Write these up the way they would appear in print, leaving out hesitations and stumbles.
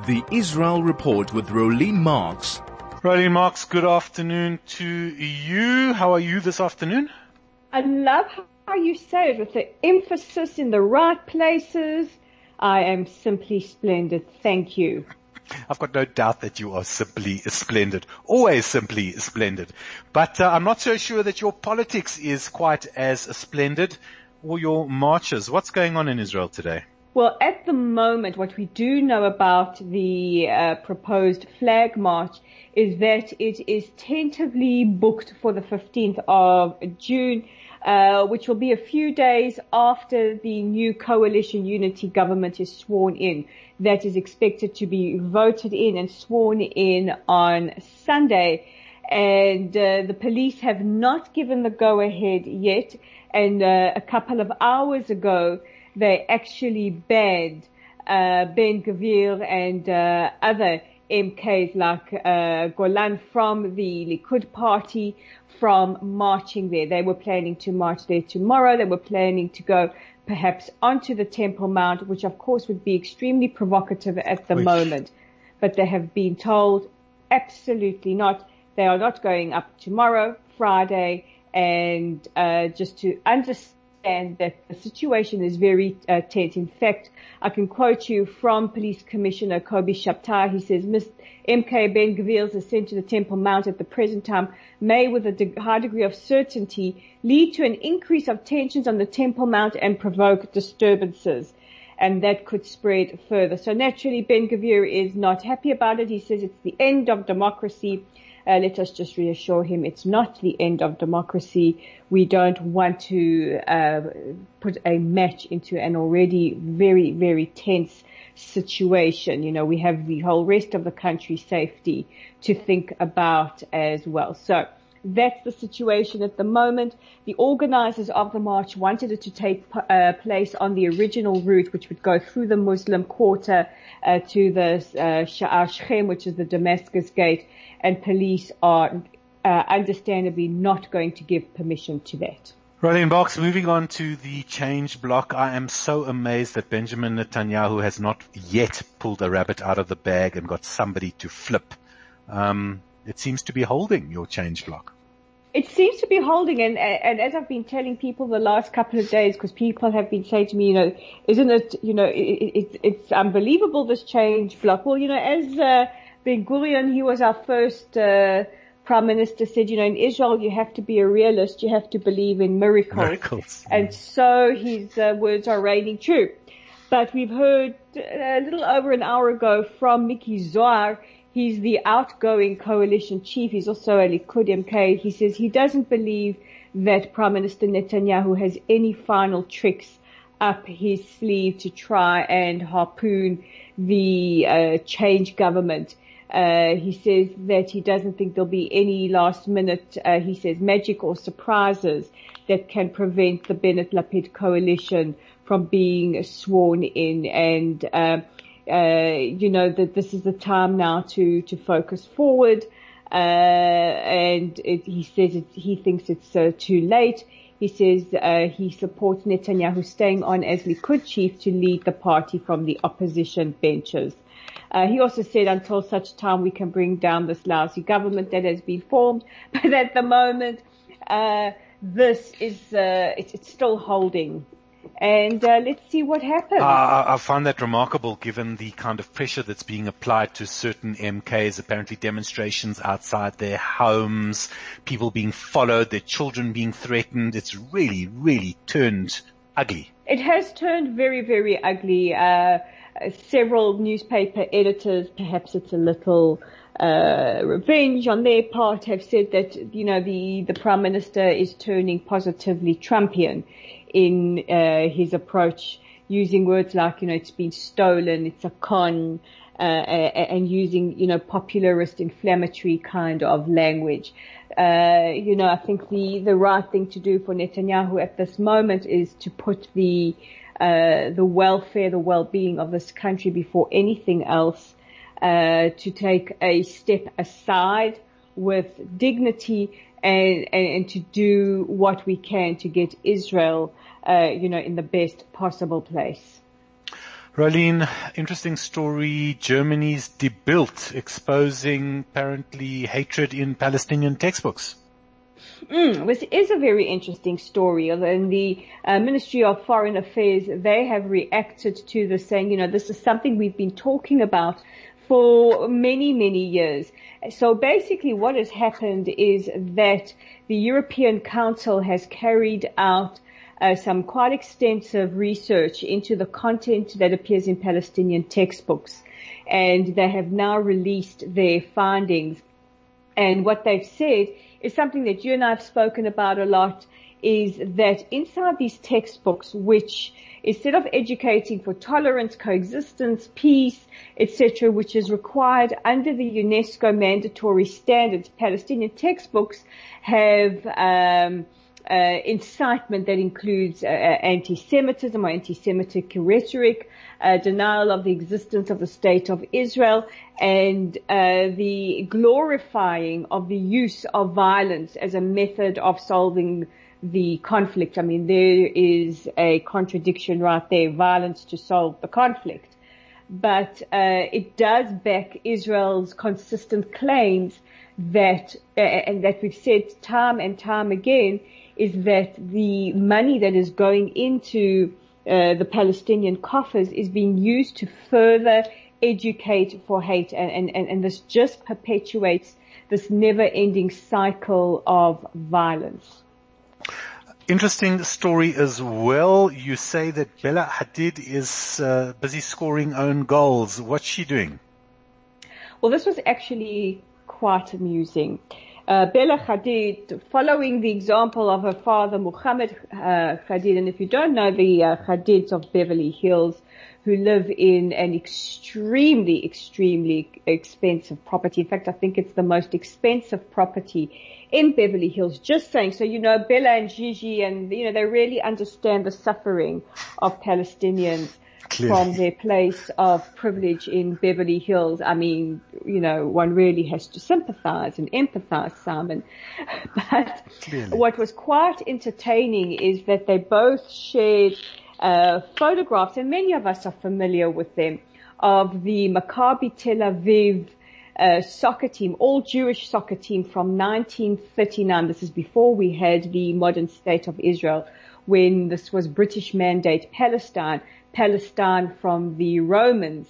The Israel Report with Rolene Marks. Rolene Marks, good afternoon to you. How are you this afternoon? I love how you say it with the emphasis in the right places. I am simply splendid. Thank you. I've got no doubt that you are simply splendid, always simply splendid. But I'm not so sure that your politics is quite as splendid, or your marches. What's going on in Israel today? Well, at the moment, what we do know about the proposed flag march is that it is tentatively booked for the 15th of June, which will be a few days after the new coalition unity government is sworn in. That is expected to be voted in and sworn in on Sunday. And the police have not given the go-ahead yet. And a couple of hours ago, they actually banned Ben-Gvir and other MKs like Golan from the Likud party from marching there. They were planning to march there tomorrow. They were planning to go perhaps onto the Temple Mount, which of course would be extremely provocative at the moment. But they have been told absolutely not. They are not going up tomorrow, Friday, and just to understand that the situation is very tense. In fact, I can quote you from Police Commissioner Kobi Shabtai. He says, MK Ben-Gvir's ascent to the Temple Mount at the present time may, with a high degree of certainty, lead to an increase of tensions on the Temple Mount and provoke disturbances. And that could spread further. So naturally, Ben-Gvir is not happy about it. He says it's the end of democracy. Let us just reassure him it's not the end of democracy. We don't want to put a match into an already very, very tense situation. You know, we have the whole rest of the country's safety to think about as well. So that's the situation at the moment. The organizers of the march wanted it to take place on the original route, which would go through the Muslim quarter to the Sha'ar Shechem, which is the Damascus Gate, and police are understandably not going to give permission to that. Rolene Marks, moving on to the change block. I am so amazed that Benjamin Netanyahu has not yet pulled a rabbit out of the bag and got somebody to flip. It seems to be holding your change block. It seems to be holding, and as I've been telling people the last couple of days, because people have been saying to me, you know, isn't it, you know, it's unbelievable, this change block. Well, you know, as Ben-Gurion, he was our first prime minister, said, you know, in Israel you have to be a realist, you have to believe in miracles. And so his words are reigning true. But we've heard a little over an hour ago from Miki Zohar. He's the outgoing coalition chief. He's also a Likud MK. He says he doesn't believe that Prime Minister Netanyahu has any final tricks up his sleeve to try and harpoon the change government. He says that he doesn't think there'll be any last minute, he says, magic or surprises that can prevent the Bennett-Lapid coalition from being sworn in. And you know, that this is the time now to focus forward. And he says he thinks it's too late. He says he supports Netanyahu staying on as Likud chief to lead the party from the opposition benches. He also said until such time we can bring down this lousy government that has been formed. But at the moment, this is, it's still holding. And let's see what happens. I find that remarkable given the kind of pressure that's being applied to certain MKs, apparently demonstrations outside their homes, people being followed, their children being threatened. It's really, really turned ugly. It has turned very, very ugly. Several newspaper editors, perhaps it's a little revenge on their part, have said that, you know, the Prime Minister is turning positively Trumpian in his approach, using words like, you know, it's been stolen, it's a con, and using, you know, popularist, inflammatory kind of language. You know, I think the right thing to do for Netanyahu at this moment is to put the welfare, the well-being of this country before anything else, to take a step aside with dignity and to do what we can to get Israel, you know, in the best possible place. Rolene, interesting story. Germany's Die Bild exposing apparently hatred in Palestinian textbooks. This is a very interesting story. And the Ministry of Foreign Affairs, they have reacted to this, saying, this is something we've been talking about for many, many years. So basically what has happened is that the European Council has carried out some quite extensive research into the content that appears in Palestinian textbooks, and they have now released their findings. And what they've said is something that you and I have spoken about a lot, is that inside these textbooks, which instead of educating for tolerance, coexistence, peace, etc., which is required under the UNESCO mandatory standards, Palestinian textbooks have incitement that includes anti-Semitism or anti-Semitic rhetoric, denial of the existence of the State of Israel, and the glorifying of the use of violence as a method of solving the conflict. I mean, there is a contradiction right there, violence to solve the conflict. But it does back Israel's consistent claims that, and that we've said time and time again, is that the money that is going into the Palestinian coffers is being used to further educate for hate, and this just perpetuates this never-ending cycle of violence. Interesting story as well. You say that Bella Hadid is busy scoring own goals. What's she doing? Well, this was actually quite amusing. Bella Hadid, following the example of her father, Muhammad Hadid, and if you don't know the Hadids of Beverly Hills, who live in an extremely, extremely expensive property. In fact, I think it's the most expensive property in Beverly Hills. Just saying. So, Bella and Gigi, and, they really understand the suffering of Palestinians. Clearly. From their place of privilege in Beverly Hills. I mean, one really has to sympathize and empathize, Simon. But clearly, what was quite entertaining is that they both shared photographs, and many of us are familiar with them, of the Maccabi Tel Aviv soccer team, all Jewish soccer team from 1939. This is before we had the modern state of Israel, when this was British mandate Palestine from the Romans,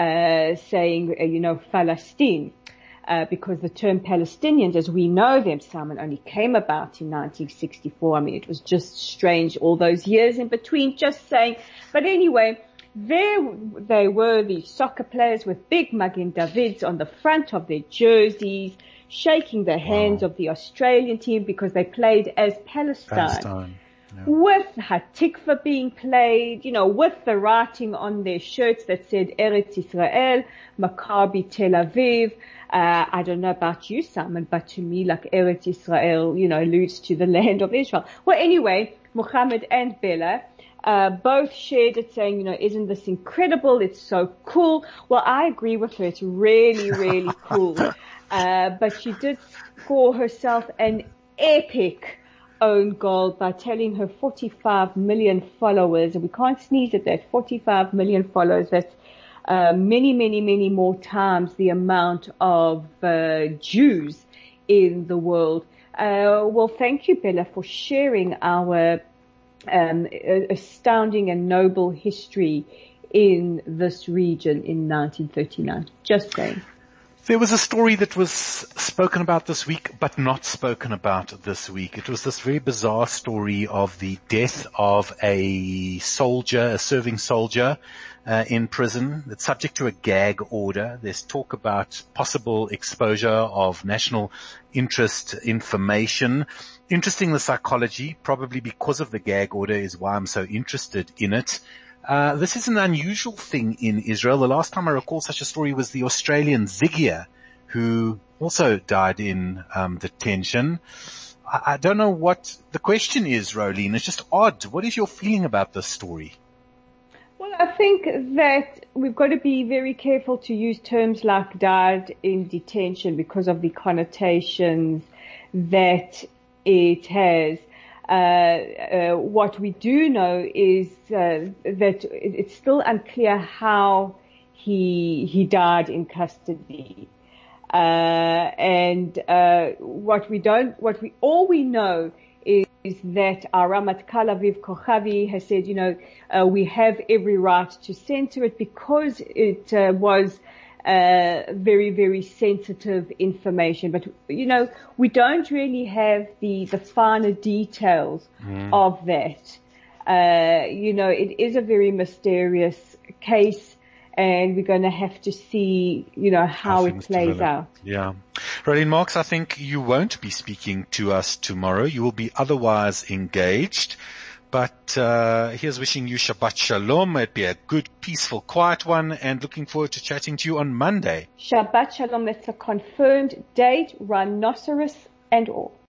saying, Palestine, because the term Palestinians, as we know them, Simon, only came about in 1964. I mean, it was just strange, all those years in between, just saying. But anyway, there they were, these soccer players with big Magen Davids on the front of their jerseys, shaking the hands of the Australian team because they played as Palestine. Yeah. With Hatikva being played, with the writing on their shirts that said Eretz Israel, Maccabi Tel Aviv. I don't know about you, Simon, but to me, like Eretz Israel, alludes to the land of Israel. Well, anyway, Muhammad and Bella, both shared it saying, isn't this incredible? It's so cool. Well, I agree with her. It's really, really cool. But she did score herself an epic own goal by telling her 45 million followers, and we can't sneeze at that, 45 million followers, that's many, many, many more times the amount of Jews in the world. Well, thank you, Bella, for sharing our astounding and noble history in this region in 1939. Just saying. There was a story that was spoken about this week, but not spoken about this week. It was this very bizarre story of the death of a soldier, a serving soldier, in prison. It's subject to a gag order. There's talk about possible exposure of national interest information. Interesting, the psychology, probably because of the gag order, is why I'm so interested in it. This is an unusual thing in Israel. The last time I recall such a story was the Australian Zigia, who also died in detention. I don't know what the question is, Rolene. It's just odd. What is your feeling about this story? Well, I think that we've got to be very careful to use terms like died in detention because of the connotations that it has. What we do know is that it's still unclear how he died in custody. All we know is that our Ramatkal Aviv Kochavi has said, we have every right to censor it because it was very, very sensitive information. But, we don't really have the finer details of that. It is a very mysterious case, and we're going to have to see, how it plays out. Yeah. Roelien Marks, I think you won't be speaking to us tomorrow. You will be otherwise engaged. But here's wishing you Shabbat Shalom. It'd be a good, peaceful, quiet one, and looking forward to chatting to you on Monday. Shabbat Shalom. That's a confirmed date, rhinoceros and all.